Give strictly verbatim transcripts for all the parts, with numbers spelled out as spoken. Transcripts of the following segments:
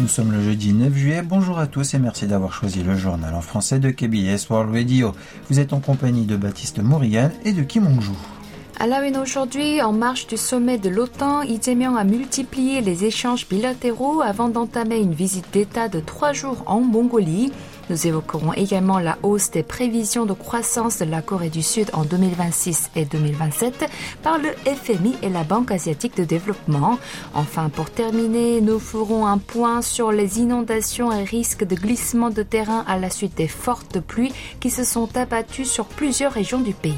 Nous sommes le jeudi neuf juillet. Bonjour à tous et merci d'avoir choisi le journal en français de K B S World Radio. Vous êtes en compagnie de Baptiste Morrigan et de Kim Hong-joo. À la une aujourd'hui, en marge du sommet de l'OTAN, Lee Jae-myung a multiplié les échanges bilatéraux avant d'entamer une visite d'État de trois jours en Mongolie. Nous évoquerons également la hausse des prévisions de croissance de la Corée du Sud en deux mille vingt-six et deux mille vingt-sept par le F M I et la Banque asiatique de développement. Enfin, pour terminer, nous ferons un point sur les inondations et risques de glissement de terrain à la suite des fortes pluies qui se sont abattues sur plusieurs régions du pays.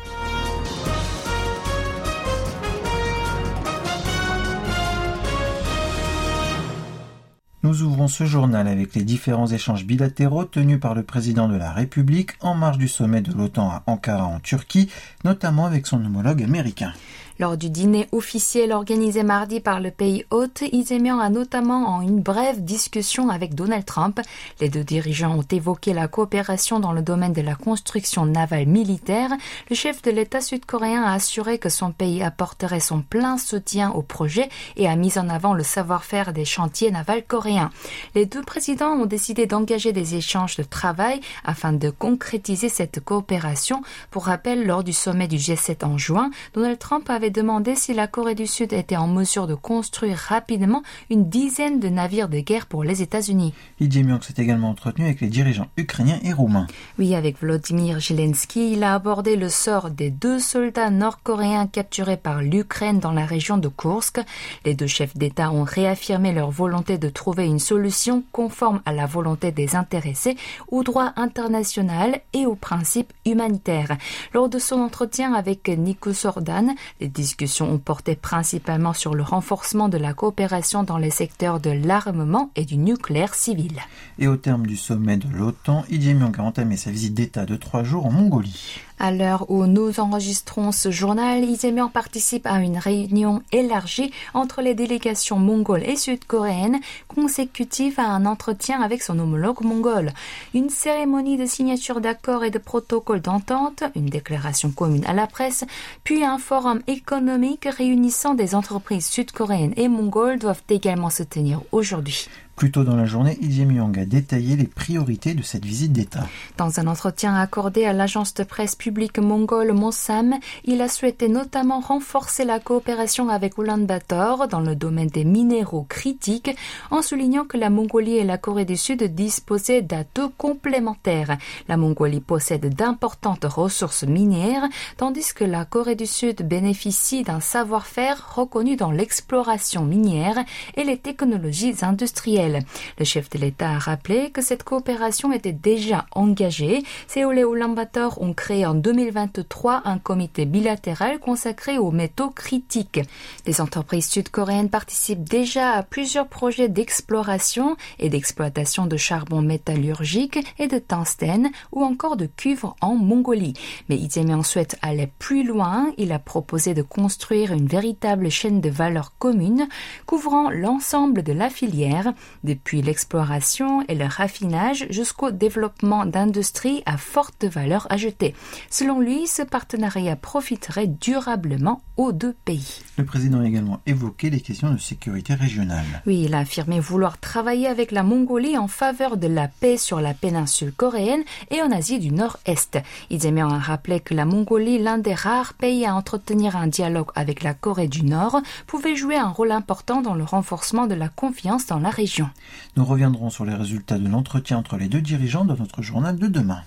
Nous ouvrons ce journal avec les différents échanges bilatéraux tenus par le président de la République en marge du sommet de l'OTAN à Ankara en Turquie, notamment avec son homologue américain. Lors du dîner officiel organisé mardi par le pays hôte, Lee Jae-myung a notamment eu une brève discussion avec Donald Trump. Les deux dirigeants ont évoqué la coopération dans le domaine de la construction navale militaire. Le chef de l'État sud-coréen a assuré que son pays apporterait son plein soutien au projet et a mis en avant le savoir-faire des chantiers navals coréens. Les deux présidents ont décidé d'engager des échanges de travail afin de concrétiser cette coopération. Pour rappel, lors du sommet du G sept en juin, Donald Trump avait demandé si la Corée du Sud était en mesure de construire rapidement une dizaine de navires de guerre pour les États-Unis. Lee Jae-myung s'est également entretenu avec les dirigeants ukrainiens et roumains. Oui, avec Volodymyr Zelensky, il a abordé le sort des deux soldats nord-coréens capturés par l'Ukraine dans la région de Koursk. Les deux chefs d'État ont réaffirmé leur volonté de trouver une solution conforme à la volonté des intéressés, au droit international et aux principes humanitaires. Lors de son entretien avec Nico Sordan, les discussions ont porté principalement sur le renforcement de la coopération dans les secteurs de l'armement et du nucléaire civil. Et au terme du sommet de l'OTAN, Lee Jae-myung a entamé sa visite d'État de trois jours en Mongolie. À l'heure où nous enregistrons ce journal, Lee Jae-myung participe à une réunion élargie entre les délégations mongoles et sud-coréennes, consécutive à un entretien avec son homologue mongol. Une cérémonie de signature d'accords et de protocoles d'entente, une déclaration commune à la presse, puis un forum économique réunissant des entreprises sud-coréennes et mongoles doivent également se tenir aujourd'hui. Plus tôt dans la journée, Lee Jae-myung a détaillé les priorités de cette visite d'État. Dans un entretien accordé à l'agence de presse publique mongole Monsam, il a souhaité notamment renforcer la coopération avec Ulaanbaatar dans le domaine des minéraux critiques, en soulignant que la Mongolie et la Corée du Sud disposaient d'atouts complémentaires. La Mongolie possède d'importantes ressources minières, tandis que la Corée du Sud bénéficie d'un savoir-faire reconnu dans l'exploration minière et les technologies industrielles. Le chef de l'État a rappelé que cette coopération était déjà engagée. Séoul et Ulaanbaatar ont créé en deux mille vingt-trois un comité bilatéral consacré aux métaux critiques. Les entreprises sud-coréennes participent déjà à plusieurs projets d'exploration et d'exploitation de charbon métallurgique et de tungstène ou encore de cuivre en Mongolie. Mais Lee Jae-myung souhaite aller plus loin. Il a proposé de construire une véritable chaîne de valeur commune couvrant l'ensemble de la filière, depuis l'exploration et le raffinage jusqu'au développement d'industries à forte valeur ajoutée. Selon lui, ce partenariat profiterait durablement aux deux pays. Le président a également évoqué les questions de sécurité régionale. Oui, il a affirmé vouloir travailler avec la Mongolie en faveur de la paix sur la péninsule coréenne et en Asie du Nord-Est. Lee Jae-myung a rappelé que la Mongolie, l'un des rares pays à entretenir un dialogue avec la Corée du Nord, pouvait jouer un rôle important dans le renforcement de la confiance dans la région. Nous reviendrons sur les résultats de l'entretien entre les deux dirigeants dans notre journal de demain.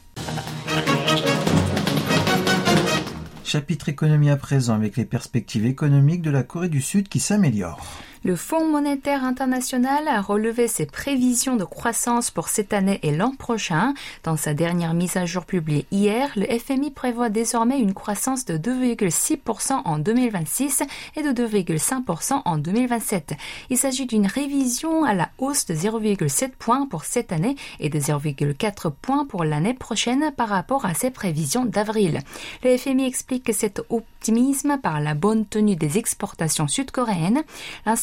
Chapitre économie à présent avec les perspectives économiques de la Corée du Sud qui s'améliorent. Le Fonds monétaire international a relevé ses prévisions de croissance pour cette année et l'an prochain. Dans sa dernière mise à jour publiée hier, le F M I prévoit désormais une croissance de deux virgule six pour cent en deux mille vingt-six et de deux virgule cinq pour cent en deux mille vingt-sept. Il s'agit d'une révision à la hausse de zéro virgule sept points pour cette année et de zéro virgule quatre points pour l'année prochaine par rapport à ses prévisions d'avril. Le F M I explique que cet optimisme par la bonne tenue des exportations sud-coréennes. L'institut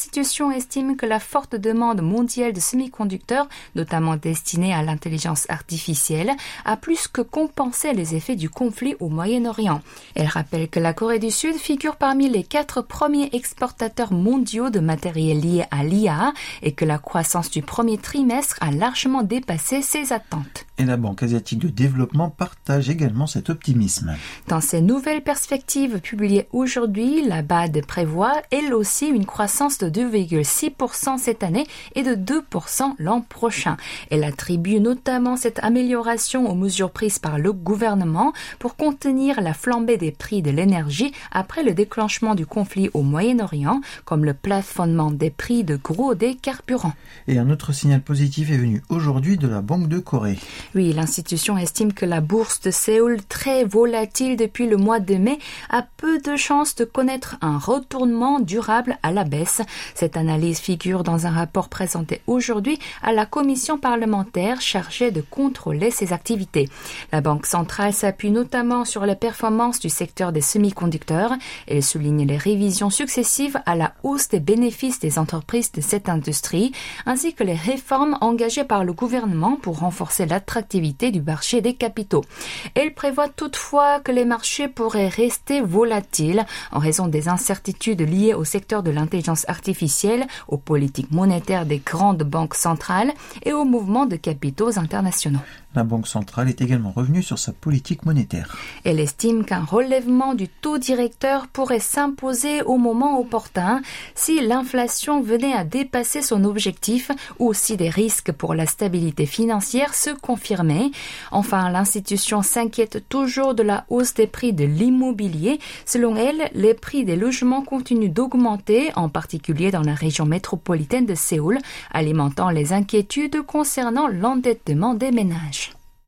l'institution estime que la forte demande mondiale de semi-conducteurs, notamment destinés à l'intelligence artificielle, a plus que compensé les effets du conflit au Moyen-Orient. Elle rappelle que la Corée du Sud figure parmi les quatre premiers exportateurs mondiaux de matériel lié à l'I A et que la croissance du premier trimestre a largement dépassé ses attentes. Et la Banque asiatique de développement partage également cet optimisme. Dans ses nouvelles perspectives publiées aujourd'hui, la B A D prévoit elle aussi une croissance de deux virgule six pour cent cette année et de deux pour cent l'an prochain. Elle attribue notamment cette amélioration aux mesures prises par le gouvernement pour contenir la flambée des prix de l'énergie après le déclenchement du conflit au Moyen-Orient, comme le plafonnement des prix de gros des carburants. Et un autre signal positif est venu aujourd'hui de la Banque de Corée. Oui, l'institution estime que la bourse de Séoul, très volatile depuis le mois de mai, a peu de chances de connaître un retournement durable à la baisse. Cette analyse figure dans un rapport présenté aujourd'hui à la commission parlementaire chargée de contrôler ses activités. La Banque centrale s'appuie notamment sur les performances du secteur des semi-conducteurs. Elle souligne les révisions successives à la hausse des bénéfices des entreprises de cette industrie, ainsi que les réformes engagées par le gouvernement pour renforcer l'attractivité du marché des capitaux. Elle prévoit toutefois que les marchés pourraient rester volatiles en raison des incertitudes liées au secteur de l'intelligence artificielle, aux politiques monétaires des grandes banques centrales et aux mouvements de capitaux internationaux. La Banque centrale est également revenue sur sa politique monétaire. Elle estime qu'un relèvement du taux directeur pourrait s'imposer au moment opportun si l'inflation venait à dépasser son objectif ou si des risques pour la stabilité financière se confirmaient. Enfin, l'institution s'inquiète toujours de la hausse des prix de l'immobilier. Selon elle, les prix des logements continuent d'augmenter, en particulier dans la région métropolitaine de Séoul, alimentant les inquiétudes concernant l'endettement des ménages.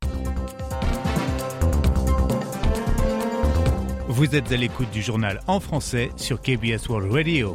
Vous êtes à l'écoute du journal en français sur K B S World Radio.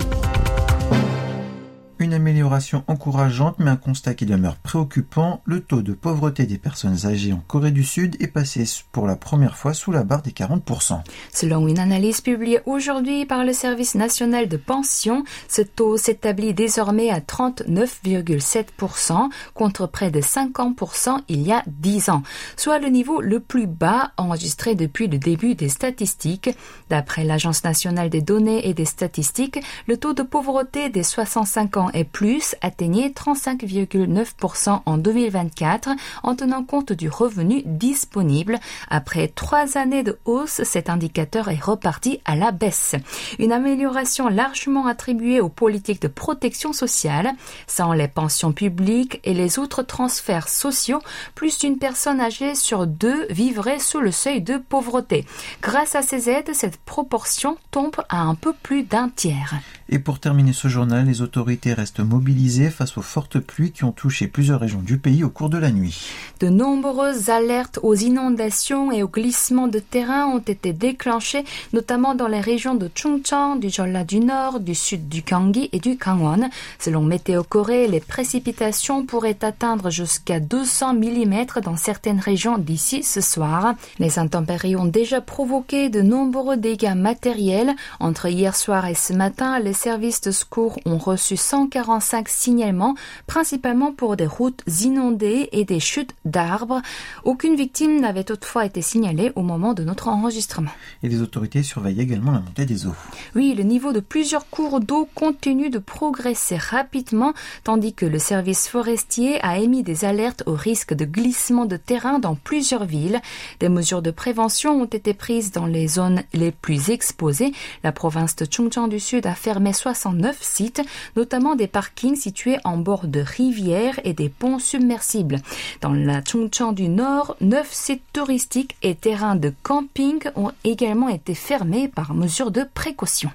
Une amélioration encourageante, mais un constat qui demeure préoccupant. Le taux de pauvreté des personnes âgées en Corée du Sud est passé pour la première fois sous la barre des quarante pour cent. Selon une analyse publiée aujourd'hui par le Service national de pension, ce taux s'établit désormais à trente-neuf virgule sept pour cent contre près de cinquante pour cent il y a dix ans, soit le niveau le plus bas enregistré depuis le début des statistiques. D'après l'Agence nationale des données et des statistiques, le taux de pauvreté des soixante-cinq ans et plus atteignait trente-cinq virgule neuf pour cent en deux mille vingt-quatre en tenant compte du revenu disponible. Après trois années de hausse, cet indicateur est reparti à la baisse. Une amélioration largement attribuée aux politiques de protection sociale. Sans les pensions publiques et les autres transferts sociaux, plus d'une personne âgée sur deux vivrait sous le seuil de pauvreté. Grâce à ces aides, cette proportion tombe à un peu plus d'un tiers. Et pour terminer ce journal, les autorités restent mobilisées face aux fortes pluies qui ont touché plusieurs régions du pays au cours de la nuit. De nombreuses alertes aux inondations et aux glissements de terrain ont été déclenchées, notamment dans les régions de Chungcheong, du Jeolla du Nord, du Sud du Gyeonggi et du Gangwon. Selon Météo Corée, les précipitations pourraient atteindre jusqu'à deux cents millimètres dans certaines régions d'ici ce soir. Les intempéries ont déjà provoqué de nombreux dégâts matériels. Entre hier soir et ce matin, les services de secours ont reçu cent quarante-cinq signalements, principalement pour des routes inondées et des chutes d'arbres. Aucune victime n'avait toutefois été signalée au moment de notre enregistrement. Et les autorités surveillent également la montée des eaux. Oui, le niveau de plusieurs cours d'eau continue de progresser rapidement, tandis que le service forestier a émis des alertes au risque de glissement de terrain dans plusieurs villes. Des mesures de prévention ont été prises dans les zones les plus exposées. La province de Chungcheong du Sud a fermé soixante-neuf sites, notamment des parkings situés en bord de rivières et des ponts submersibles. Dans la Chungcheong du Nord, neuf sites touristiques et terrains de camping ont également été fermés par mesure de précaution.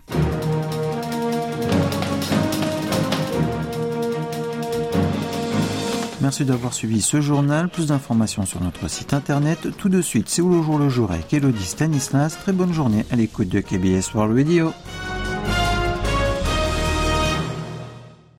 Merci d'avoir suivi ce journal. Plus d'informations sur notre site internet. Tout de suite, c'est où le jour le jour avec Elodie Stanislas. Très bonne journée à l'écoute de K B S World Radio.